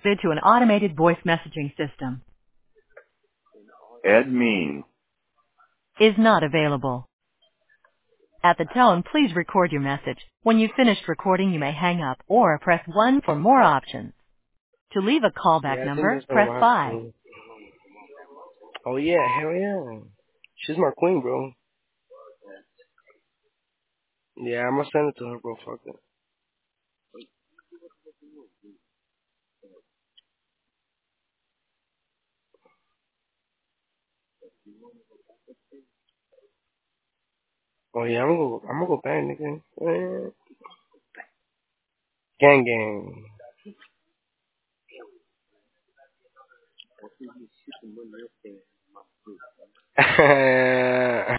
To an automated voice messaging system Admin. is not available. At the tone, please record your message. When you've finished recording, you may hang up or press 1 for more options. To leave a callback Yeah, I think number, that's gonna press rock 5. me. Oh yeah, hell yeah. She's my queen, bro. Yeah, I'm gonna send it to her, bro. Fuck it. Oh yeah, I'm gonna go back, nigga. Gang gang.